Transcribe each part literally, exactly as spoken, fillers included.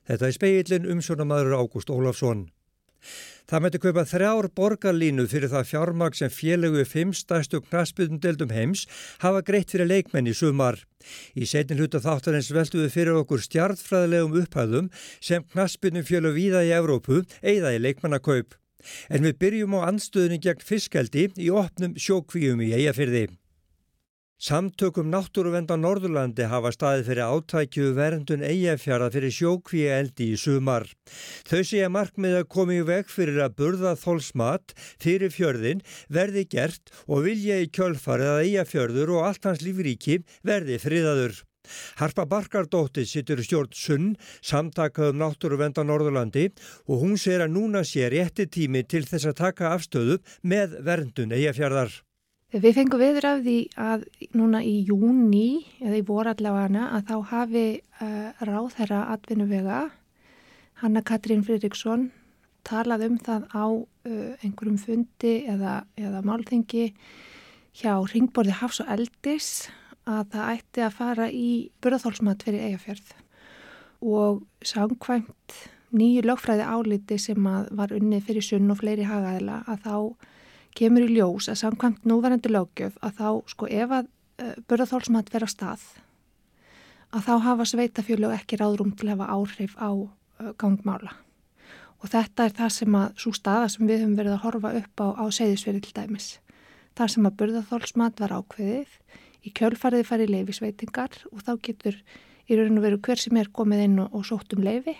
Þetta er Spegillinn, umsjónarmaður Ágúst Ólafsson. Það mætti kaupa þrjár borgarlínu fyrir það fjármagn sem félögu fimm stærstu knattspyrnudeildum heims hafa greitt fyrir leikmenn í sumar. Í seinni hluta þáttarins veltum við fyrir okkur stjarnfræðilegum upphæðum sem knattspyrnufélög víða í Evrópu eyða í leikmannakaup. En við byrjum á andstöðunni gegn fiskeldi í opnum sjókvíum í Eyjafirði. Samtökum náttúruvernd á Norðurlandi hafa staðið fyrir átaki um verndun Eyjafjarða fyrir sjókvíaeldi í sumar. Þau segja markmið að koma í veg fyrir að burðarþolsmat fyrir fjörðin verði gert og vilja í kjölfarið að Eyjafjörður og allt hans lífríki verði friðaður. Harpa Barkardóttir situr í stjórn Sunn, samtaka um náttúruvernd á Norðurlandi, og hún segir að núna sé rétti tími til þess að taka afstöðu með verndun Eyjafjarðar. Við fengum viður af því að núna í júní, eða í vor allavega, að þá hafi uh, ráðherra atvinnuvega, Hanna Katrín Friðriksson, talað um það á uh, einhverjum fundi eða, eða málþingi hjá Hringborði Hafs og Eldis að það ætti að fara í burðarþolsmat fyrir Eyjafjörð. Og samkvæmt nýju lögfræði áliti sem að var unnið fyrir Sunn og fleiri hagaðila að þá kemur í ljós að samkvæmt núverandi löggjöf að þá, sko, ef að uh, burðarþolsmat fer á stað, að þá hafa sveitafélög ekki ráðrúm til að hafa áhrif á uh, gangmála. Og þetta er það sem að, sú staða sem við höfum verið að horfa upp á á Seyðisfirði til dæmis. Þar sem að burðarþolsmat var ákveðið, í kjölfarið farið leyfisveitingar og þá getur í raun og veru hver sem er komið inn og, og sótt um leyfi.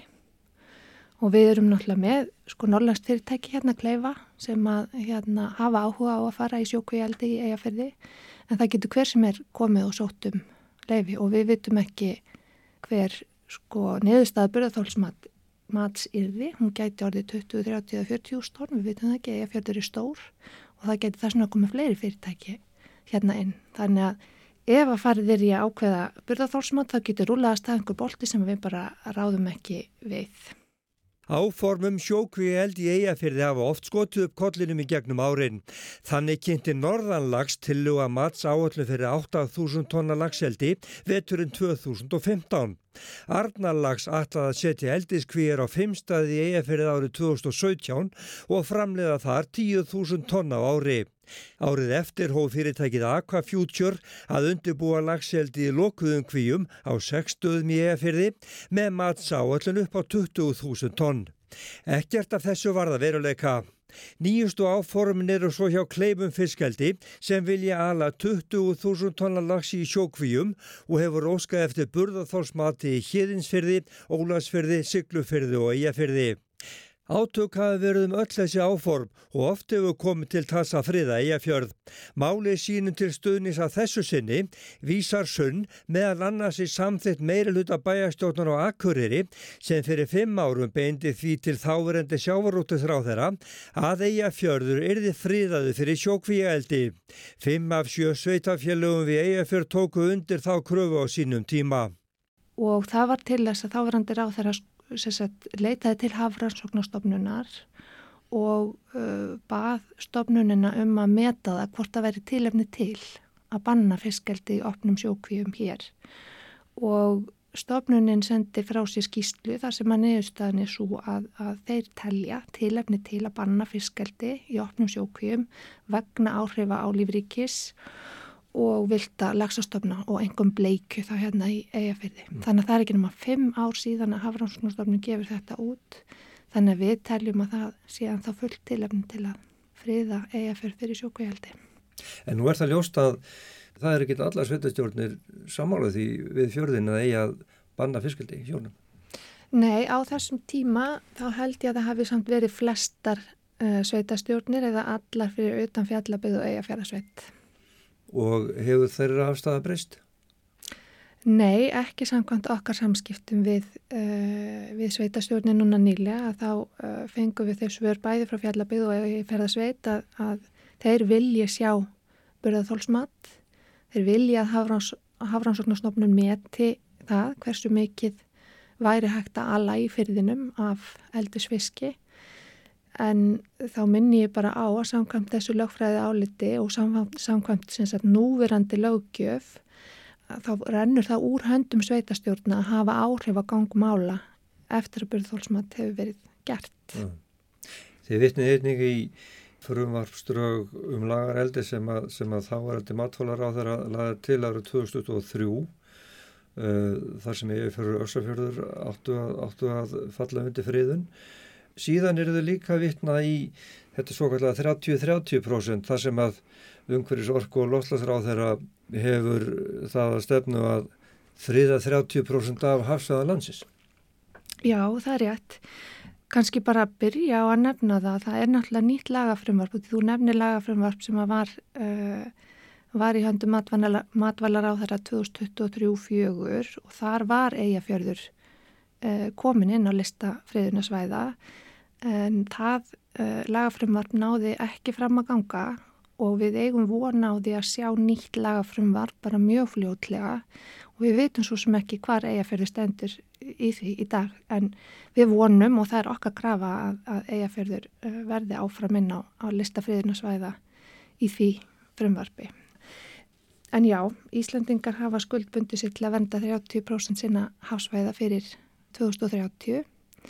Og við erum náttúrulega með sko norrlenskt fyrirtæki hérna Kleifa sem að hérna hafa áhuga á að fara í sjókvíaeldi í Eyjafirði, en það getur hver sem er komið og sótt um leyfi og við vitum ekki hver sko niðurstaða burðarþolsmat mats yrði. Hún gæti orðið tuttugu, þrjátíu eða fjörutíu þúsund tonn, við vitum það ekki, Eyjafjörður er stór og það gæti þess vegna komið fleiri fyrirtæki hérna inn. Þannig að ef að farið er í að ákveða burðarþolsmat þá getur rúllaðast að einhver bolti sem við bara ráðum ekki við. Áformum sjókvíaeldi í Eyjafirði hafa oft skotið upp kollinum í gegnum árin. Þannig kynnti Norðanlax tillögu að mats áætlun fyrir átta þúsund tonna laxeldi veturinn tvö þúsund og fimmtán. Arnarlax ætlaði að setja eldiskvíar á fimm staði í Eyjafirði árið tvö þúsund og sautján og framleiða þar tíu þúsund tonna á ári. Árið eftir hóf fyrirtækið Aquafuture að undirbúa laxeldi í lokuðum kvíum á sex stöðum í Eyjafirði með matsáætlun upp á tuttugu þúsund tonn. Ekkert af þessu varð að veruleika. Nýjustu áformin eru svo hjá Kleifum fiskeldi sem vilja ala tuttugu þúsund tonna laxi í sjókvíum og hefur óskað eftir burðarþolsmati í Héðinsfirði, Ólafsfirði, Siglufirði og Eyjafirði. Átök hafi verið um öll þessi áform og oft hefur komið til tals að friða Eyjafjörð. Málið sínum til stuðnings að þessu sinni vísar Sunn meðal annars í samþykkt meirihluta bæjarstjórnar á Akureyri sem fyrir fimm árum beindi því til þáverandi sjávarútvegsráðherra að Eyjafjörður yrði friðaður fyrir sjókvíaeldi. Fimm af sjö sveitafélögum við Eyjafjörð tóku undir þá kröfu á sínum tíma. Og það var til þess að þáverandi ráðherra Sagt, leitaði til Hafrannsóknastofnunar og uh, bað stofnunina um að meta það hvort það væri tilefni til að banna fiskeldi í opnum sjókvíum hér. Og stofnunin sendi frá sér skýrslu þar sem að niðurstaðan er svo að, að þeir telja tilefni til að banna fiskeldi í opnum sjókvíum vegna áhrifa á lífríkis og vilda laxastofna og engum bleikju þá hérna í Eyjafirði. Mm. Þannig að það er ekki nema fimm ár síðan að Hafrannsóknastofnun gefur þetta út. Þannig að við teljum að það sé að það fullt tilefni til að friða Eyjafjörð fyrir sjókvíaeldi. En nú er það ljóst að það er ekki allar sveitastjórnir sammála því við fjörðin að eiga að banna fiskeldi í sjónum. Nei, á þessum tíma þá held ég að það hafi samt verið flestar uh, sveitastjórnir eða allar fyrir utan Fjallabyggð og Eyjafjarðarsveit. Og hefur þeirra afstaða breyst? Nei, ekki samkvæmt okkar samskiptum við, uh, við sveitastjórnin núna nýlega að þá uh, fengum við þeir svör bæði frá Fjallabyggð og Eyjafjarðarsveit að, að þeir vilja sjá burðarþolsmat, þeir vilja að Hafrans, Hafrannsóknastofnun meti það hversu mikið væri hægt að ala í firðinum af eldisfiski. En þá minni ég bara á að samkvæmt þessu lögfræði áliti og samkvæmt, samkvæmt sem sagt núverandi löggjöf þá rennur það úr höndum sveitastjórna að hafa áhrif á gang mála eftir að burðþolsmat hefur verið gert. Já. Þið vitnið einnig í frumvarpsdrög um lagareldi sem að, sem að þáverandi matvælaráðherra lagði til árið tvö þúsund tuttugu og þrjú uh, þar sem ég fyrir Öxarfjörður áttu að, áttu að falla undir friðun. Síðan eru þau líka vitna í þetta svo kallega þrjátíu þrjátíu prósent þar sem að umhverfis orku og loftslagsráðherra hefur það að stefnu að friða þrjátíu prósent af hafsvæða landsins. Já, það er rétt. Kannski bara að byrja á að nefna það. Það er náttúrulega nýtt lagafrumvarp og þú nefnir lagafrumvarp sem að var, uh, var í höndum matvæla, matvælaráðherra tvö þúsund tuttugu og þrjú til fjögur og þar var Eyjafjörður uh, komin inn á lista friðunarsvæða en það uh, lagafrumvarp náði ekki fram að ganga og við eigum von á því að sjá nýtt lagafrumvarp bara mjög fljótlega og við veitum svo sem ekki hvar Eyjafjörður stendur í því í dag en við vonum og það er okkar krafa að, að Eyjafjörður uh, verði áfram inn á, á lista friðunarsvæða í því frumvarpi. En já, Íslendingar hafa skuldbundið sig til að vernda þrjátíu prósent sinna hafsvæða fyrir tvö þúsund og þrjátíu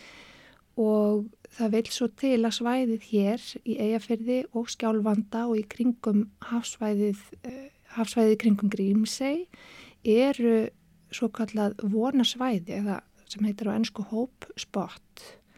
og það vil svo til að svæðið hér í Eyjafirði og Skjálfanda og í kringum hafsvæðið, uh, hafsvæðið kringum Grímsey eru svo kallað vonarsvæði eða sem heitir á ensku hope spot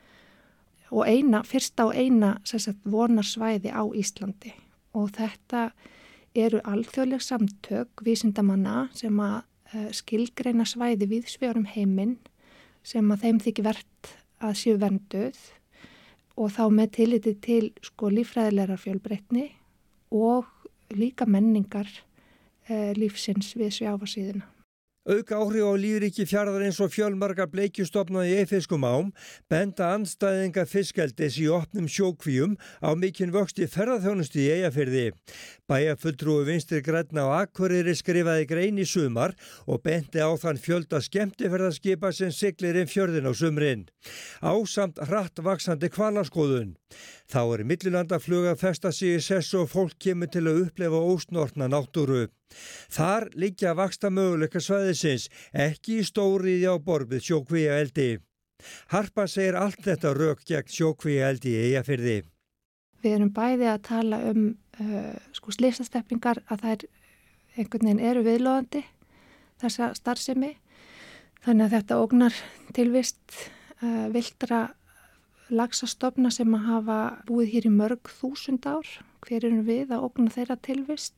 og eina, fyrsta og eina sagt, vonarsvæði á Íslandi og þetta eru alþjóðleg samtök vísindamanna sem að uh, skilgreina svæði víðsvegar um heiminn sem að þeim þykir vert að séu vernduð og þá með tilliti til sko líffræðilegar fjölbreytni og líka menningar uh, lífsins við sjávarsíðuna. Auka áhrif á lífríki fjarðar eins og fjölmargar bleikjustofna í Eyjafiskum ám benda andstæðinga fiskeldis í opnum sjókvíum á mikinn vöxt í ferðaþjónustu í Eyjafirði. Bæjarfulltrúi Vinstri grænna á Akureyri skrifaði grein í sumar og benti á þann fjölda skemmtiferðaskipa sem siglir inn fjörðin á sumrin. Ásamt hratt vaxandi hvalaskoðun. Þá er millilandaflug að festa sig í sessu og fólk kemur til að upplefa ósnortna náttúru. Þar liggja vaxta möguleika svæðisins, ekki í stóriði á borð við sjókvíaeldi. Harpa segir allt þetta rök gegn sjókvíaeldi í Eyjafirði. Við erum bæði að tala um uh, sko slysastefningar að þær einhvern veginn eru viðloðandi þessa starfsemi. Þannig að þetta ógnar tilvist uh, villtra laxastofna sem að hafa búið hér í mörg þúsund ár. Hver erum við að ógna þeirra tilvist?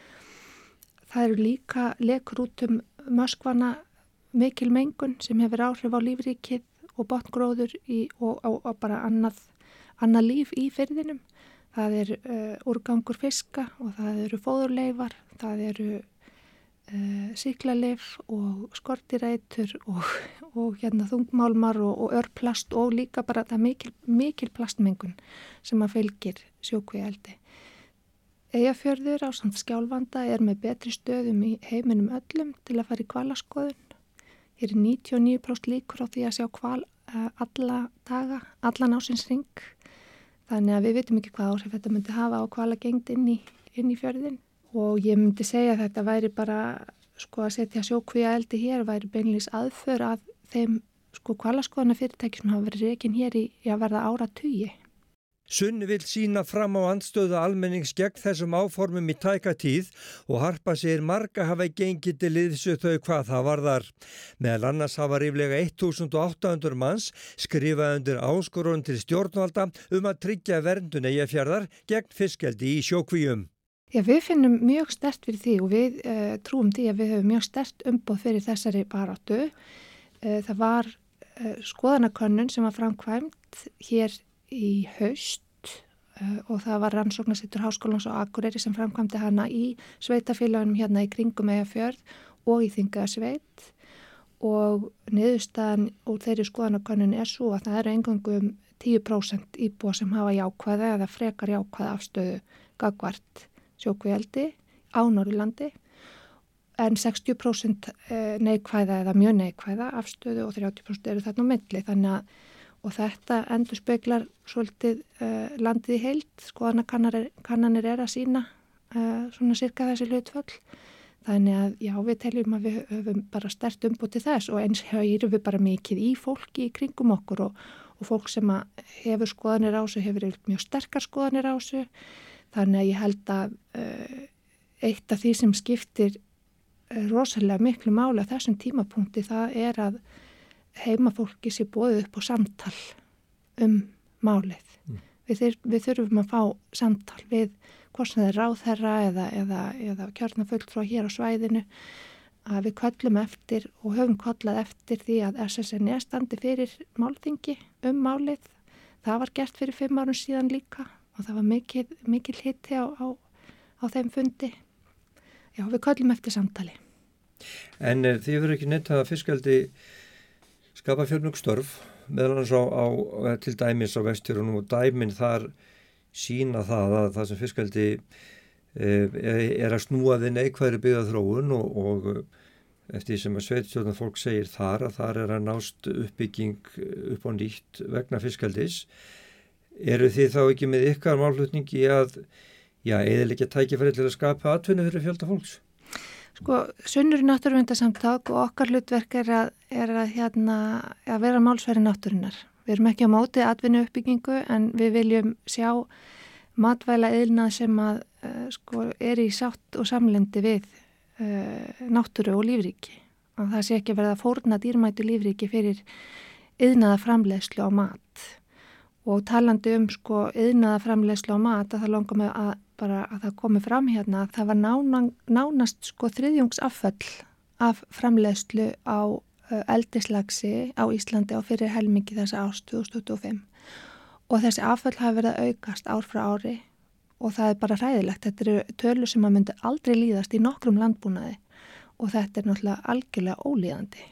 Það eru líka lekur út um möskvana mikil mengun sem hefur áhrif á lífríkið og botngróður í, og, og, og bara annað, annað líf í firðinum. Það er uh, úrgangur fiska og það eru fóðurleifar, það eru uh, sýklalyf og skortireitur og, og hérna, þungmálmar og, og örplast og líka bara það mikil, mikil plastmengun sem að fylgir sjókvíaeldi. Eyjafjörður ásamt Skjálfanda er með betri stöðum í heiminum öllum til að fara í hvalaskoðun. Hér er níutíu og níu prósent líkur á því að sjá hval uh, alla daga, allan ásins hring. Þannig að við vitum ekki hvað áhrif þetta myndi hafa á hvalagengd inn í, inn í fjörðin. Og ég myndi segja að þetta væri bara sko að setja sjókvíaeldi hér væri beinlínis aðför að þeim sko hvalaskoðuna fyrirtæki sem hafa verið rekin hér í, í að verða áratugi. Sunni vill sína fram á andstöðu almennings gegn þessum áformum í tæka tíð og Harpa segir marga hafa gengið til liðs við þau hvað það varðar. Meðal annars hafa ríflega þúsund átta hundruð manns skrifað undir áskorun til stjórnvalda um að tryggja verndun Eyjafjarðar gegn fiskeldi í sjókvíum. Já, við finnum mjög sterkt fyrir því og við uh, trúum því að við höfum mjög sterkt umboð fyrir þessari baráttu. Uh, það var uh, skoðanakönnun sem var framkvæmt hér í haust uh, og það var rannsóknarsettur Háskólans á Akureyri sem framkvæmdi hana í sveitafélagunum hérna í kringum Eyjafjörð og í Þingeyjarsveit og niðurstaðan úr þeirri skoðanakönnun er svo að það eru eingöngu um tíu prósent íbúa sem hafa jákvæða eða frekar jákvæða afstöðu gagnvart sjókvíaeldi á Norðurlandi en sextíu prósent neikvæða eða mjög neikvæða afstöðu og þrjátíu prósent eru þarna á milli þannig að og þetta endur speklar svolítið uh, landið í heild, skoðanakannanir er að sína uh, svona cirka þessi hlutföll. Þannig að já, við teljum að við höfum bara sterkt umboð til þess og eins heyrum við bara mikið í fólki í kringum okkur og, og fólk sem hefur skoðanir á þessu, hefur mjög sterkar skoðanir á þessu. Þannig að ég held að uh, eitt af því sem skiptir uh, rosalega miklu máli á þessum tímapunkti það er að heimafólki sé boðið upp á samtal um málið. Mm. Við, þyr, við þurfum að fá samtal við hvort sem það er ráðherra eða, eða, eða kjörnafulltrúa hér á svæðinu að við köllum eftir og höfum kallað eftir því að S S N E standi fyrir málþingi um málið. Það var gert fyrir fimm árum síðan líka og það var mikil, mikil hiti á, á, á þeim fundi. Já, við köllum eftir samtali. En er, þið verður ekki neitt að fiskeldi skapa fjölmörg störf meðal annars á, á til dæmis á Vestfjörðunum og dæmin þar sína það að það sem fiskeldi er að snúa við neikvæðri byggðaþróun og, og eftir því sem að sveitarstjórnar fólk segir þar að þar er að nást uppbygging upp á nýtt vegna fiskeldis. Eru þið þá ekki með ykkar málflutningi að já, eyðileggja tækifæri til að skapa atvinnu fyrir fjölda fólks? Sko, Sunnur náttúruverndarsamtök og okkar hlutverk er að, er að, hérna, að vera málsvari náttúrunar. Við erum ekki á móti atvinnu uppbyggingu en við viljum sjá matvæla iðnað sem að uh, sko, er í sátt og samlendi við uh, náttúru og lífríki. Og það sé ekki að verða fórna dýrmætu lífríki fyrir iðnaða framleiðslu á mat. Og talandi um sko, iðnaða framleiðslu á mat að það langar með að, bara, að það komi fram hérna að það var nána, nánast sko, þriðjungsafföll af framleiðslu á eldislaxi á Íslandi á fyrir helmingi þessa árs tvö þúsund tuttugu og fimm og þessi afföll hafi verið að aukast ár frá ári og það er bara hræðilegt. Þetta eru tölur sem að myndi aldrei líðast í nokkrum landbúnaði og þetta er náttúrulega algjörlega ólíðandi.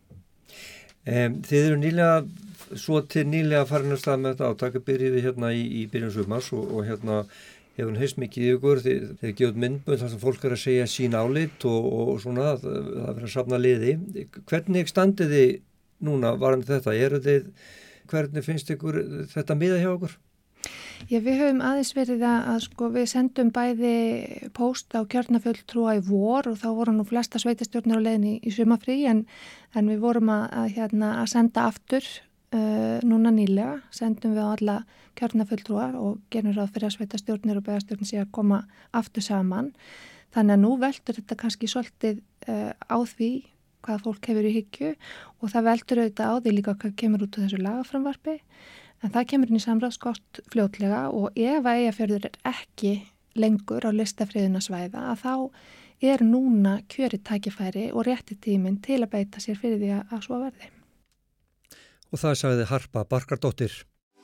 Um, þið eru nýlega, svo til nýlega farin að stað með þetta átaka byrjiði hérna í, í byrjun sumars og, og hérna hefur hann heist mikið í ykkur, þið, þið gefur myndbönd þar sem fólk er að segja sín álit og, og svona, það, það verður að safna liði. Hvernig standið þið núna varandi þetta? Eru þið, hvernig finnst ykkur þetta miða hjá okkur? Já, við höfum aðeins verið að, að sko, við sendum bæði póst á kjörnafulltrúa í vor og þá voru nú flesta sveitarstjórnir á leiðinni í, í sumafrí en, en við vorum að, að, hérna, að senda aftur uh, núna nýlega, sendum við á alla kjörnafulltrúar og gerum ráð fyrir að sveitarstjórnir og bæjarstjórnir sé að koma aftur saman. Þannig að nú veldur þetta kannski svolítið uh, á því hvað fólk hefur í hyggju og það veldur auðvitað á því líka hvað kemur út á þessu lagaframvarpi en það kemur inn í samráðsgátt fljótlega og ef að Eyjafjörður er ekki lengur á lista friðunarsvæða að þá er núna kjörið tækifæri og rétti tíminn til að beita sér fyrir því að, að svo verði. Og það sagði Harpa Barkardóttir.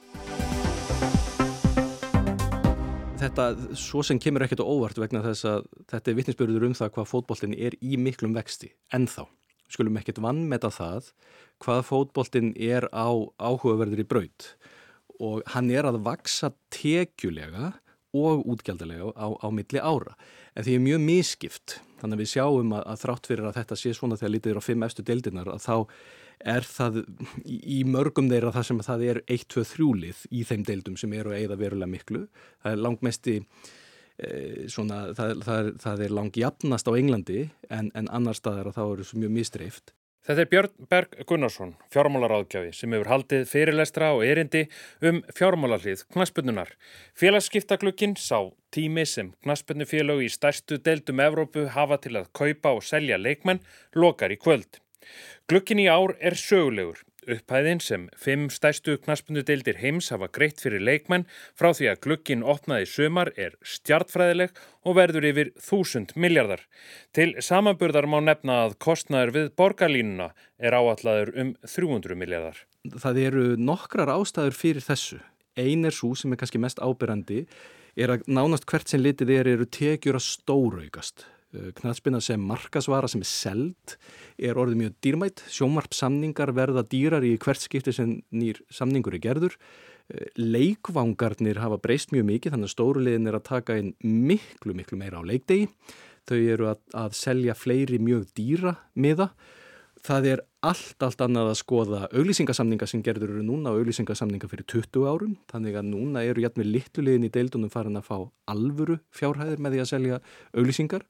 Þetta svo sem kemur ekkert á óvart vegna þess að þetta er vitnisburður um það hvað fótboltinn er í miklum vexti ennþá. Við skulum ekkert vanmeta það hvað fótboltinn er á áhugaverðri braut og hann er að vaxa tekjulega og útgjaldalega á, á milli ára. En því er mjög misskipt. Þannig að við sjáum að, að þrátt fyrir að þetta sé svona þegar lítið er á fimm efstu deildirnar að þá er það í, í mörgum þeirra það sem það er eitt, tvö, þrjú lið í þeim deildum sem eru að eyða verulega miklu. Það er langmesti, e, svona, það, það er, það er langjafnast á Englandi en, en annar staðar að þá eru mjög misdreift. Þetta er Björn Berg Gunnarsson, fjármálaráðgjafi, sem hefur haldið fyrirlestra og erindi um fjármálahlið knattspyrnunnar. Félagsskiptaglugginn sá tími sem knattspyrnufélög í stærstu deildum Evrópu hafa til að kaupa og selja leikmenn lokar í kvöld. Glugginn í ár er sögulegur. Upphæðin sem fimm stærstu knattspyrnudeildir heims hafa greitt fyrir leikmenn frá því að glugginn opnaði í sumar er stjarnfræðileg og verður yfir þúsund milljarðar. Til samanburðar má nefna að kostnaður við borgarlínuna er áætlaður um þrjú hundruð milljarðar. Það eru nokkrar ástæður fyrir þessu. Ein er sú sem er kannski mest áberandi er að nánast hvert sem litið er eru tekjur að stóraukast. Knattspyrna sem markasvara sem er seld er orðið mjög dýrmætt. Sjónvarpssamningar verða dýrar í hvert skipti sem nýr samningur er gerður. Leikvangarnir hafa breyst mjög mikið þannig að stóru liðin er að taka inn miklu, miklu meira á leikdegi. Þau eru að, að selja fleiri mjög dýra miða. Það er allt, allt annað að skoða auglýsingasamninga sem gerður eru núna og auglýsingasamninga fyrir tuttugu árum. Þannig að núna eru jafnvel litlu liðin í deildunum farin að fá alvöru fjárhæðir með því að selja auglýsingar.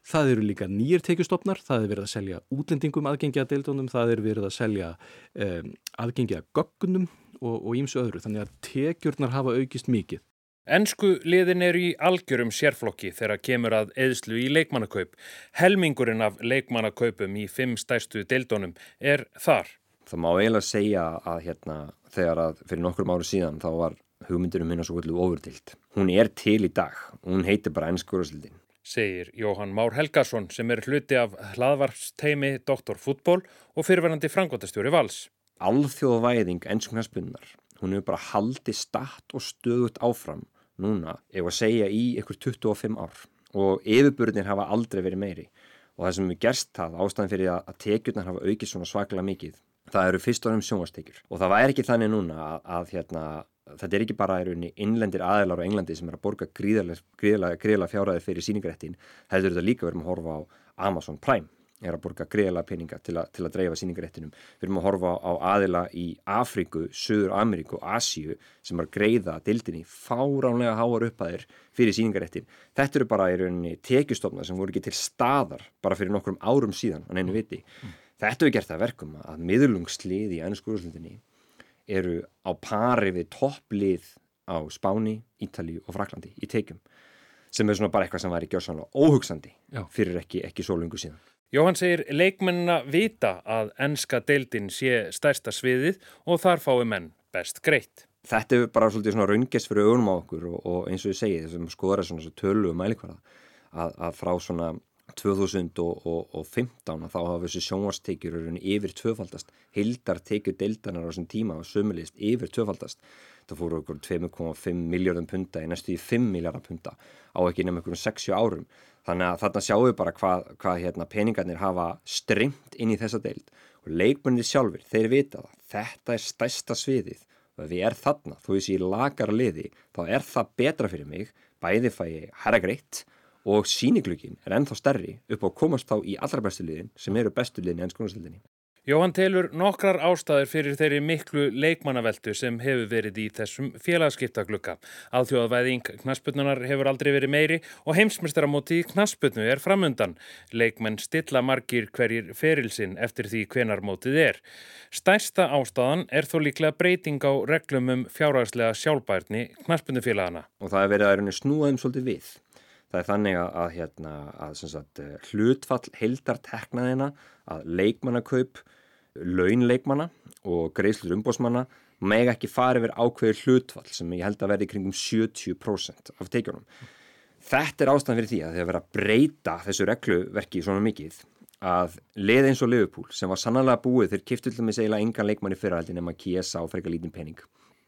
Það eru líka nýjir tekjustofnar, það er verið að selja útlendingum aðgengi að deildunum, það er verið að selja um, aðgengi að gögnum og ýmsu öðru, þannig að tekjurnar hafa aukist mikið. Ensku liðin eru í algjörum sérflokki þegar kemur að eyðslu í leikmannakaup. Helmingurinn af leikmannakaupum í fimm stærstu deildunum er þar. Það má eiginlega segja að hérna, þegar að fyrir nokkrum árum síðan þá var hugmyndir um hérna svo kvöldu ofurdild. Hún er til í dag, hún heitir bara ensku úrvalsdeildin. Segir Jóhann Már Helgason sem er hluti af hlaðvarpsteimi doktor Fútból og fyrrverandi framkvæmdastjóri Vals. Alþjóðavæðing ensku knattspyrnunnar, hún hefur bara haldið statt og stöðugt áfram núna, ef að segja í ykkur tuttugu og fimm ár og yfirburðir hafa aldrei verið meiri og það sem við gerst það, ástæðan fyrir að, að tekjurnar hafa aukið svona svaklega mikið, það eru fyrst og fremst sjónvarpstekjur og það væri ekki þannig núna að, að hérna þetta er ekki bara í rauninni innlendir aðilar á Englandi sem er að borga gríðarlega, gríðarlega, gríðarlega fjárhæðir fyrir sýningarréttinn, heldur þetta líka verðum að horfa á Amazon Prime, er að borga gríðarlega peninga til að, til að dreifa sýningarréttinum. Við erum að horfa á aðila í Afríku, Suður Ameríku og Asíu sem er að greiða deildinni fáránlega háar upphæðir fyrir sýningarréttin. Þetta eru bara í rauninni tekjustofnar sem voru ekki til staðar bara fyrir nokkrum árum síðan á neinu viti. Mm. Þetta hefur gert það verkum að miðlungslið í ensku úrvalsdeildinni eru á pari við topplið á Spáni, Ítalíu og Fraklandi í tekjum sem er svona bara eitthvað sem væri gjörsamlega óhugsandi Já. fyrir ekki, ekki svo lengur síðan. Jóhann segir leikmennina vita að enska deildin sé stærsta sviðið og þar fái menn best greitt. Þetta er bara svolítið svona raungest fyrir augunum á okkur og, og eins og ég segi þessum skoðar er svona tölu og mælikvarða að, að frá svona tvö þúsund og fimmtán að þá hafa þessi sjónvarpstekjur yfir tvöfaldast, heildartekjur deildarinnar á þessum tíma og sömulegist yfir tvöfaldast. Það fóru okkur tvö komma fimm milljörðum punda í næstu í fimm milljarða punda á ekki nema okkur sex sjö árum. Þannig að þarna sjáum við bara hvað, hvað hérna, peningarnir hafa streymt inn í þessa deild og leikmennir sjálfur, þeir vita það. Þetta er stærsta sviðið og ef ég er þarna, þó ég sé í lakara liði, þá er það betra fyrir mig, bæði fæ ég herra greitt og sýniglugin er ennþá stærri upp á að komast þá í allra bestu liðin sem eru bestu liðin í ensku úrvalsdeildinni. Jóhann telur nokkrar ástæður fyrir þeirri miklu leikmannaveltu sem hefur verið í þessum félagaskiptaglugga. Alþjóðavæðing knattspyrnunnar hefur aldrei verið meiri og heimsmeistaramótið í knattspyrnu er framundan. Leikmenn stilla margir hverjir ferilsinn eftir því hvenar mótið er. Stærsta ástæðan er þó líklega breyting á reglum um fjárhagslega sjálfbærni knattspyrnufélagana. Og það er verið að snúa þeim svolítið við. Það er þannig að, að, hérna, að sagt, hlutfall heildarteknaðina, að leikmannakaup, launleikmanna og greiðslur umboðsmanna mega ekki fara yfir ákveðið hlutfall sem ég held að verði kringum sjötíu prósent af tekjunum. Þetta er ástæðan fyrir því að þegar verið að breyta þessu regluverki svona mikið að lið eins og Liverpool sem var sannarlega búið þeir keyptu til dæmis eiginlega engan leikmann í fyrrahaldi nema Chiesa og frekar lítinn pening.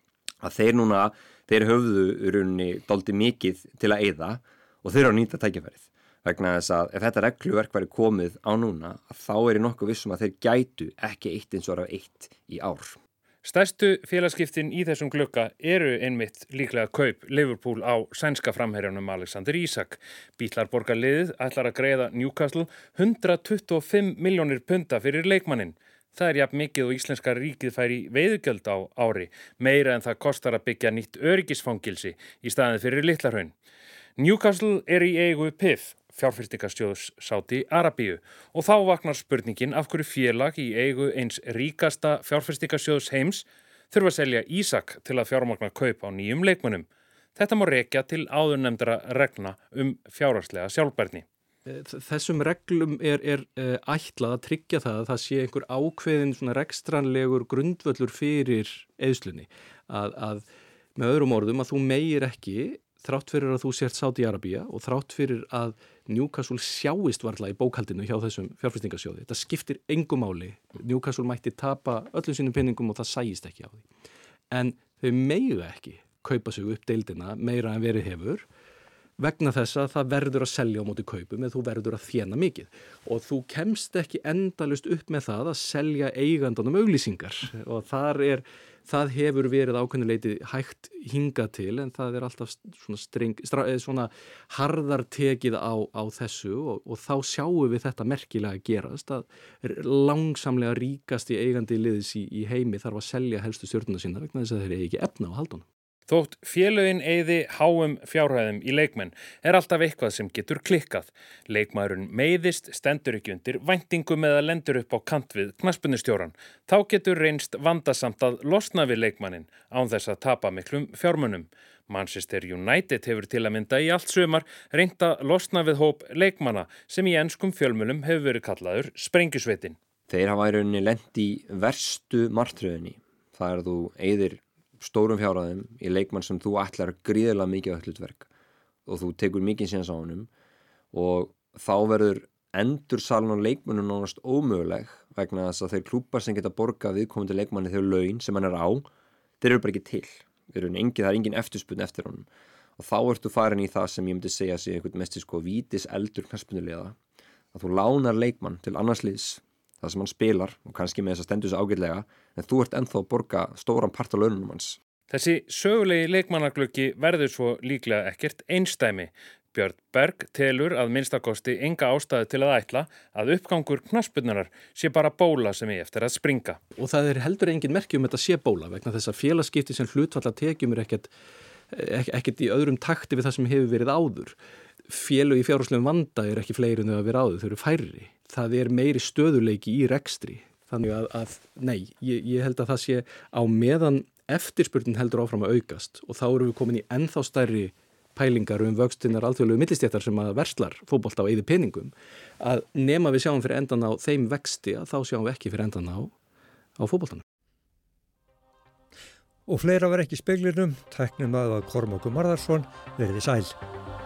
Að þeir núna, þeir höfðu í rauninni dálítið mikið til að eyða og þeir eru að nýta tækifærið vegna þess að ef þetta regluverk væri komið á núna þá er ég nokkuð vissum að þeir gætu ekki eitt eins og af eitt í ár. Stærstu félagaskiptin í þessum glugga eru einmitt líklega kaup Liverpool á sænska framherjanum Alexander Isak. Bítlarborgarliðið ætlar að greiða Newcastle hundrað tuttugu og fimm milljónir punda fyrir leikmanninn. Það er jafn mikið og íslenska ríkið fær í veiðigjöld á ári, meira en það kostar að byggja nýtt öryggisfangilsi í staðið fyrir Litlahraun. Newcastle er í eigu P I F, fjárfestingarsjóðs Sádi Arabíu og þá vaknar spurningin af hverju félag í eigu eins ríkasta fjárfestingarsjóðs heims þurfa að selja Isak til að fjármagna kaup á nýjum leikmönnum. Þetta má rekja til áðurnefndra reglna um fjárhagslega sjálfbærni. Þessum reglum er, er ætlað að tryggja það að það sé einhver ákveðin svona rekstranlegur grundvöllur fyrir eyðslunni. Að, að með öðrum orðum að þú megir ekki þrátt fyrir að þú sért Sádi Arabía og þrátt fyrir að Newcastle sjáist varla í bókhaldinu hjá þessum fjárfestingarsjóði. Þetta skiptir engu máli. Newcastle mætti tapa öllum sínum peningum og það sæist ekki á því. En þau mega ekki kaupa sig upp deildina meira en verið hefur vegna þess að það verður að selja á móti kaupum eða þú verður að þéna mikið. Og þú kemst ekki endalust upp með það að selja eigandanum auglýsingar og þar er Það hefur verið ákveðnuleiti hægt hingað til en það er alltaf svona, streng, stra, svona harðar tekið á, á þessu og, og þá sjáum við þetta merkilega gerast að langsamlega ríkasti eigandi liðs í, í heimi þarf að selja helstu stjórnuna sína vegna þess að þeir eru ekki efna á haldunum. Þótt félögin eyði háum fjárhæðum í leikmenn er alltaf eitthvað sem getur klikkað. Leikmaðurinn meiðist, stendur ekki undir væntingum eða lendur upp á kant við knattspyrnustjórann. Þá getur reynst vandasamt að losna við leikmannin án þess að tapa miklum fjármunum. Manchester United hefur til að mynda í allt sumar reynt að losna við hóp leikmanna sem í enskum fjölmjölum hefur verið kallaður sprengjusveitin. Þeir hafa í rauninni lent í verstu martröðinni. Það er að þú eyðir stórum fjárhæðum í leikmann sem þú ætlar gríðarlega mikið hlutverk og þú tekur mikið síðan á honum og þá verður endursalun á leikmannum nánast ómöguleg vegna þess að þeir klúpar sem geta borgað viðkomandi leikmanni þau laun sem hann er á, þeir eru bara ekki til. Engin, það er engin eftirspurn eftir honum og þá ertu farin í það sem ég myndi segja sig einhvern mest sko vítis eldur knattspyrnuliða að þú lánar leikmann til annars liðs það sem hann spilar og kannski með þess að stendur þessu ágætlega en þú ert ennþá að borga stóran part af laununum hans. Þessi sögulegi leikmannagluggi verður svo líklega ekkert einstæmi. Björn Berg telur að minnstakosti enga ástæðu til að ætla að uppgangur knattspyrnunar sé bara bóla sem er eftir að springa. Og það er heldur engin merki um þetta sé bóla vegna þess að félagaskipti sem hlutfalla tekjum er ekkert, ekkert í öðrum takti við það sem hefur verið áður. Félög í fjárhagslegum vanda er ekki fleiri en þau að vera áður, þau eru færri. Það er meiri stöðuleiki í rekstri. Þannig að, að nei, ég, ég held að það sé á meðan eftirspurnin heldur áfram að aukast og þá erum við komin í ennþá stærri pælingar um vöxtinnar alþjóðlegu millistéttar sem að verslar fótbolta á eyði peningum að nema við sjáum fyrir endan á þeim vexti að þá sjáum við ekki fyrir endan á, á fótboltanum. Og fleira var ekki í speglinum, tæknum að Kormákur Marðarsson, verið sæl.